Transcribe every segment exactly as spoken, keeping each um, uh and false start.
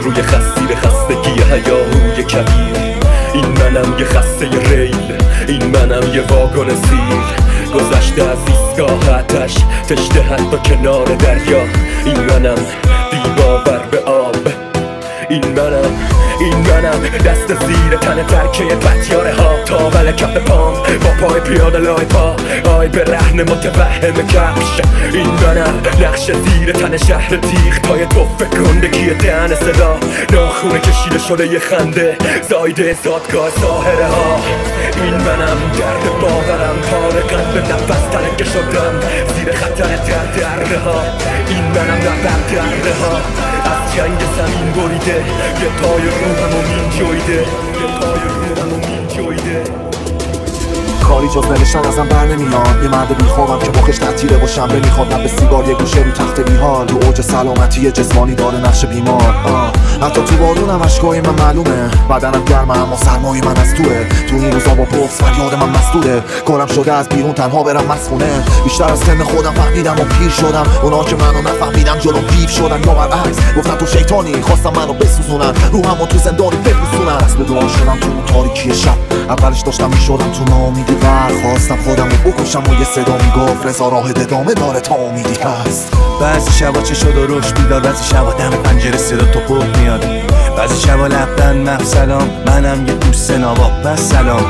روی خسیر خستگی هیاهوی کبیر. این منم یه خسته ریل، این منم یه واگن زیر، گذشته از ایستگاه آتش، تشته حتی کنار دریا. این منم بی باور به آب، این منم این منم دست زیر تن ترکه پتیاره ها، تاول کف پام با پای پیاده لای پا، آی به رهن متوهم کفش. این منم نقش زیر تن شهر تیغ، تای توفه گندگی دهن صدا، ناخونه کشیده شده یه خنده، زایده زادگاه ساحره ها. این منم درد باورم، پاره قلب نفس ترکه شدم زیر خطر در دره ها. این منم ربر دره ها، از جنگ زمین بریده، یه پای روحمو مین جویده، یه پای روحمو مین جویده. کاری جز نوشتن ازم بر نمیاد، یه مرد بیخوابم که مخش تعطیله و شنبه میخواد، لب سیگار یه گوشه رو تخت بیحال، رو اوج سلامتی جسمانی داره نقش بیمار. آه. حتی تو بارونم اشکای من معلومه، بدنم گرمه اما سرمای من از توه، تو این روزا با بغض فریاد من مسدوده، کارم شده از بیرون تنها برم مسخونه. بیشتر از سن خودم فهمیدم و پیر شدم، اونا که منو نفهمیدم جلوم دیو شدن، یا برعکس گفتن تو شیطانی، خواستم منو بسوزونن، روحمو تو زندانی بپوسونن. از به دعا شدم تو تاریکی شب، اولش داشتم میشدم تو ناامیدی ور، خواستم خودم رو بکشم و یه صدا میگفت رضا راه ادامه داره تا امیدی هست. بعضی شبا چه شد و روش بیدار، بعضی شبا دم پنجره صدا تو پخ میاد، بعضی شبا لبن مف سلام، منم یه دوست نواب بس سلام،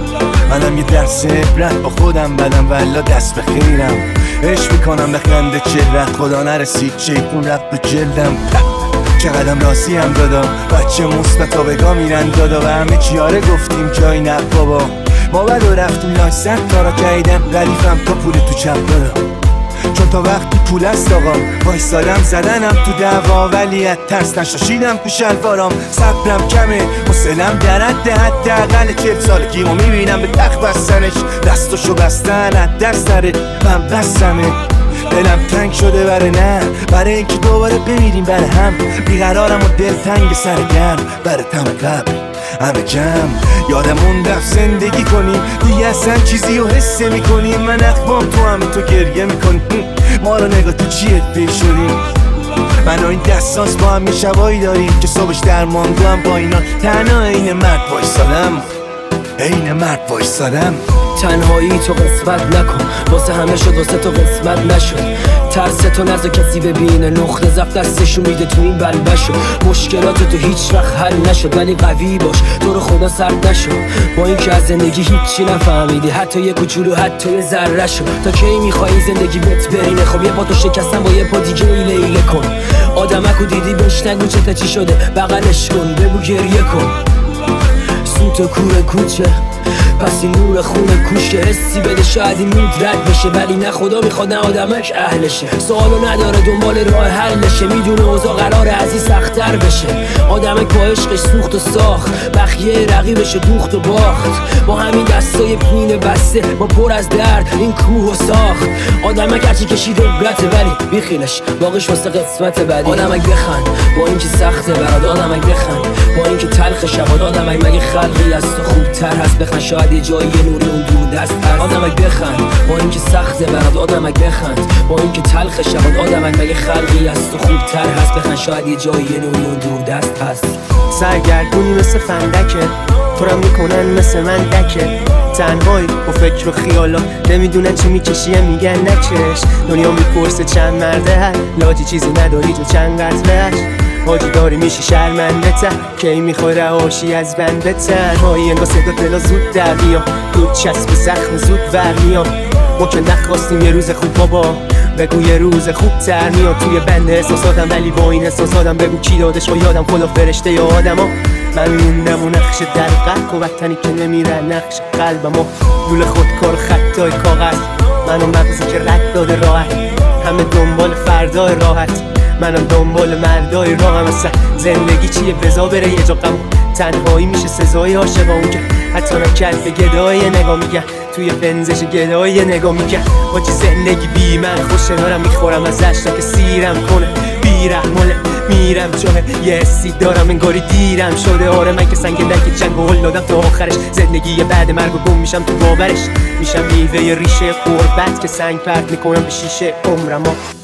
منم یه درس عبرت با خودم بدم والا دست به خیرم، عشق میکنم به خنده چهرت، خدا نرسید شیطون رفت به جلدم. چه قدم راسی هم دادا، بچه مثبتا بگاه میرن دادا، و همه چیاره گفتیم جای نه بابا، ما بد و رفتیم لای صد کارا کردم، ردیفم تا پول تو چپ دادا، چون تا وقتی پول است آقا وایستادم زدنم تو دعوا، ولی از ترس نشاشیدم تو شلوارام، صبرم کمه حوصله‌ام در حد حداقل چهل سالگیمو میبینم به تخت بستنش، دستاشو بستن از دست سرت من بستمه، دلم تنگ شده بره نه برای اینکه دوباره بمیریم بره هم، بیقرارم و دل تنگ سر گرم بره تم قبل همه جمع، یادمون رفت زندگی کنیم دیگه اصلا چیزی رو حس میکنیم، من اخوام تو هم تو گریه میکنیم، ما رو نگاه تو چیه پیر شدیم، من و این دستانس با هم یه شبایی داریم که صبحش درمان گو هم با اینا تنها این مرد وایسادم، این مرد وایسادم. تنهایی تو قسمت نکن، واسه همه شد واسه تو قسمت نشد، ترس تو نزا کسی ببینه، نقطه ضعف دستشو میده تو این بلبشو، مشکلات تو هیچ وقت حل نشد ولی قوی باش تو رو خدا سرد نشو، با این که از زندگی هیچی نفهمیدی حتی یه کوچولو حتی یه ذره شو، تا کی میخوایی زندگی بهت برینه، خب یه پا تو شکستن با یه پا دیگه ایله ایله کن، آدمکو دیدی بهش نگو چته چی شده بغلش کن بگو گریه کن، سوت و کوره کوچه پس این نور خونه کوشه، حسی بده شاید این مود رد بشه ولی نه خدا میخواد نه آدمک اهلشه، سوالو نداره دنبال راه حلشه، میدونه اوضاع قراره از این سخت‌تر بشه، آدمک با عشقش سوخت و ساخت، بخیه رقیبش دوخت و باخت، با همین دستای پینه بسته ما پر از درد این کوه و ساخت، آدمک هرچی کشید عبرته ولی بیخیلش باقیش واسه قسمت بعدی، آدمک بخند با اینکه سخته برات، آدمک بخند با اینکه تلخ شباد، آدمک مگه خلقی از تو خوبتر هست، بخند شاید یه جایی یه نوری اون دور دست هست، آدمک بخند با اینکه سخته برات، آدمک بخند با اینکه تلخ شباد، آدمک مگه خلقی از تو خوبتر هست، بخند شاید یه جایی یه نوری اون دور دست هست. سرگردونی مثل فندکه تو رو میکنن مثل من دکه، تنهایی با فکر و خیالات نمیدونن چی میکشیه میگن نکش، دنیا میپرسه چند مرده هست لاجی چیزی نداری جو چند قتلش، حاجی داری میشی شرمنده ته کی میخوای رهاشی از بنده تنهایی، انگاه صدا دلا زود در میام دود چسب زخم زود ور میام، ما که نخواستیم یه روز خوب بابا بگو یه روز خوب تر میاد، توی بند احساساتم ولی با این احساساتم بگو کی دادش با یادم خدا فرشته یا آدم ها، من موندم و نقش در قلب و وطنی که نمیره نقش قلبم و لول خودکار خطای کاغذ، منو مغزی که رد داده راحت، همه دنبال فردای راحت، منم دنبال مردای راهم، اصلا زندگی چیه بزا بره یه جا غم، تنهایی میشه سزای عاشقا اون که حتی نکرد به گدای نگاه میگه، توی بنزش گدای نگاه میگه، واجی زندگی بی من خوش نارم میخورم ازش تا که سیرم کنه، بی رحمله میرم جاه یه حسی دارم انگاری دیرم شده، آره من که سنگ درک جنگ و هل دادم تا آخرش، زندگی بعد مرگ و گم میشم تو باورش، میشم میوه ریشه قربت که سنگ پرت میکنم به شیشه عمرم.